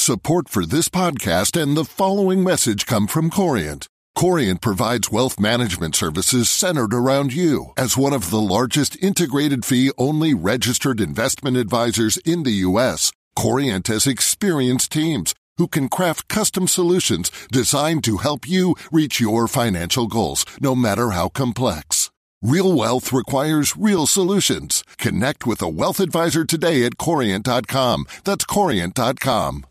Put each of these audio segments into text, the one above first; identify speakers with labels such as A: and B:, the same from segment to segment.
A: Support for this podcast and the following message come from Corient. Corient provides wealth management services centered around you. As one of the largest integrated fee-only registered investment advisors in the U.S., Corient has experienced teams who can craft custom solutions designed to help you reach your financial goals, no matter how complex. Real wealth requires real solutions. Connect with a wealth advisor today at Corient.com. That's Corient.com.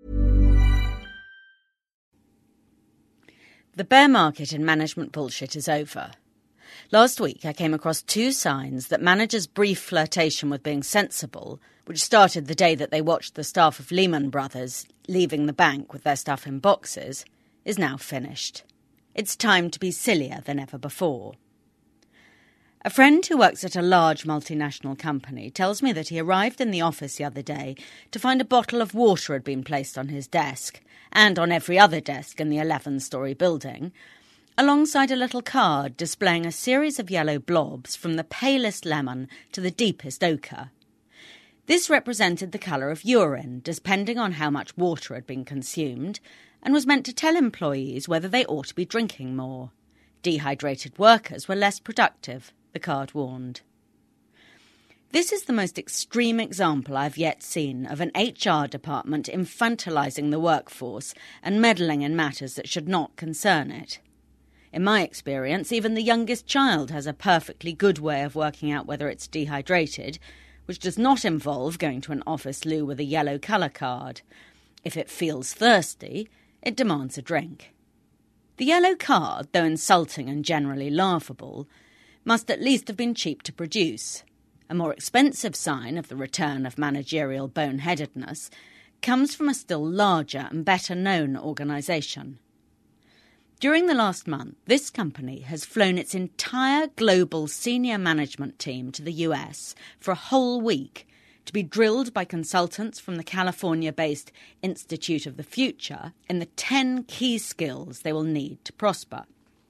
B: The bear market in management bullshit is over. Last week I came across 2 signs that managers' brief flirtation with being sensible, which started the day that they watched the staff of Lehman Brothers leaving the bank with their stuff in boxes, is now finished. It's time to be sillier than ever before. A friend who works at a large multinational company tells me that he arrived in the office the other day to find a bottle of water had been placed on his desk, and on every other desk in the 11-storey building, alongside a little card displaying a series of yellow blobs from the palest lemon to the deepest ochre. This represented the colour of urine, depending on how much water had been consumed, and was meant to tell employees whether they ought to be drinking more. Dehydrated workers were less productive, the card warned. This is the most extreme example I've yet seen of an HR department infantilising the workforce and meddling in matters that should not concern it. In my experience, even the youngest child has a perfectly good way of working out whether it's dehydrated, which does not involve going to an office loo with a yellow colour card. If it feels thirsty, it demands a drink. The yellow card, though insulting and generally laughable, must at least have been cheap to produce. A more expensive sign of the return of managerial boneheadedness comes from a still larger and better-known organisation. During the last month, this company has flown its entire global senior management team to the US for a whole week to be drilled by consultants from the California-based Institute of the Future in the 10 key skills they will need to prosper.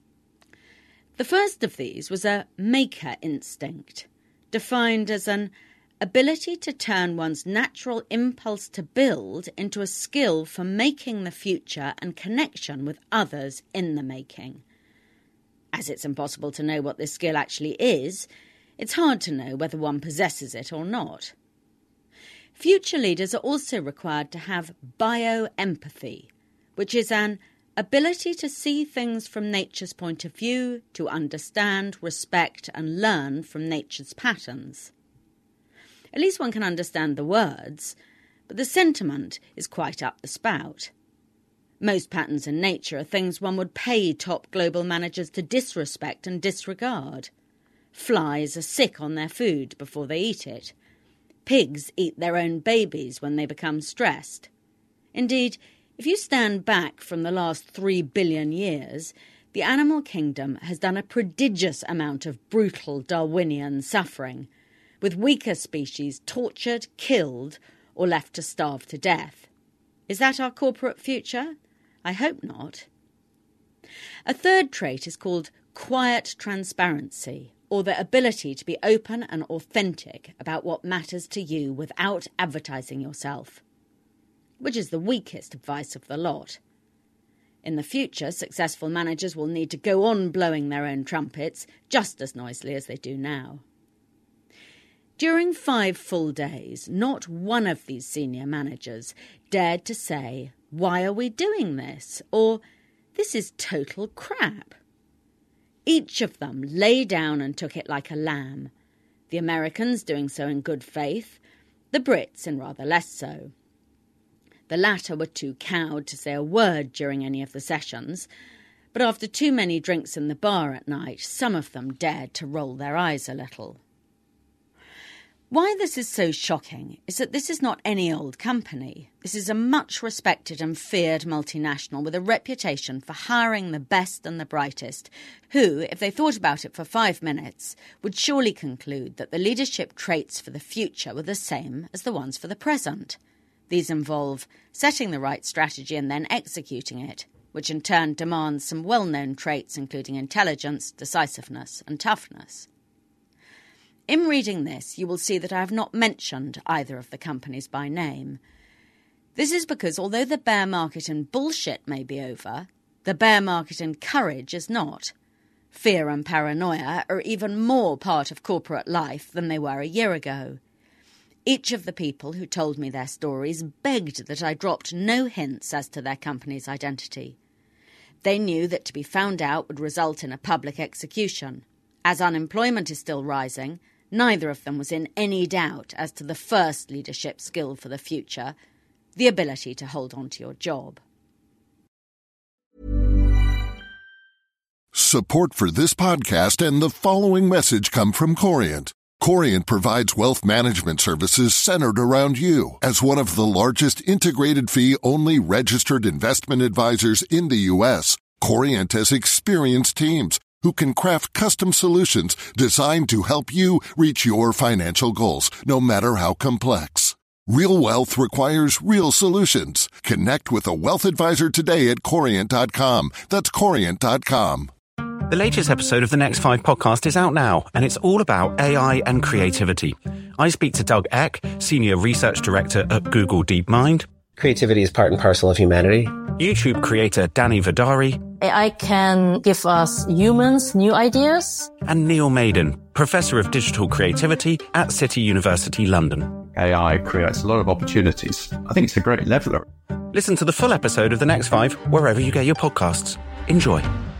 B: The first of these was a maker instinct, defined as an ability to turn one's natural impulse to build into a skill for making the future and connection with others in the making. As it's impossible to know what this skill actually is, it's hard to know whether one possesses it or not. Future leaders are also required to have bioempathy, which is an ability to see things from nature's point of view, to understand, respect and learn from nature's patterns. At least one can understand the words, but the sentiment is quite up the spout. Most patterns in nature are things one would pay top global managers to disrespect and disregard. Flies are sick on their food before they eat it. Pigs eat their own babies when they become stressed. Indeed, if you stand back from the last 3 billion years, the animal kingdom has done a prodigious amount of brutal Darwinian suffering, with weaker species tortured, killed, or left to starve to death. Is that our corporate future? I hope not. A third trait is called quiet transparency, or the ability to be open and authentic about what matters to you without advertising yourself, which is the weakest advice of the lot. In the future, successful managers will need to go on blowing their own trumpets just as noisily as they do now. During 5 full days, not one of these senior managers dared to say, "Why are we doing this?" or "This is total crap." Each of them lay down and took it like a lamb, the Americans doing so in good faith, the Brits in rather less so. The latter were too cowed to say a word during any of the sessions, but after too many drinks in the bar at night, some of them dared to roll their eyes a little. Why this is so shocking is that this is not any old company. This is a much respected and feared multinational with a reputation for hiring the best and the brightest, who, if they thought about it for 5 minutes, would surely conclude that the leadership traits for the future were the same as the ones for the present. These involve setting the right strategy and then executing it, which in turn demands some well-known traits including intelligence, decisiveness and toughness. In reading this, you will see that I have not mentioned either of the companies by name. This is because although the bear market in bullshit may be over, the bear market in courage is not. Fear and paranoia are even more part of corporate life than they were a year ago. Each of the people who told me their stories begged that I dropped no hints as to their company's identity. They knew that to be found out would result in a public execution. As unemployment is still rising, neither of them was in any doubt as to the first leadership skill for the future, the ability to hold on to your job.
A: Support for this podcast and the following message come from Corient. Corient provides wealth management services centered around you. As one of the largest integrated fee-only registered investment advisors in the U.S., Corient has experienced teams who can craft custom solutions designed to help you reach your financial goals, no matter how complex. Real wealth requires real solutions. Connect with a wealth advisor today at Corient.com. That's Corient.com.
C: The latest episode of the Next 5 podcast is out now, and it's all about AI and creativity. I speak to Doug Eck, Senior Research Director at Google DeepMind.
D: Creativity is part and parcel of humanity.
C: YouTube creator Danny Vidari.
E: AI can give us humans new ideas.
C: And Neil Maiden, Professor of Digital Creativity at City University London.
F: AI creates a lot of opportunities. I think it's a great leveler.
C: Listen to the full episode of The Next 5 wherever you get your podcasts. Enjoy.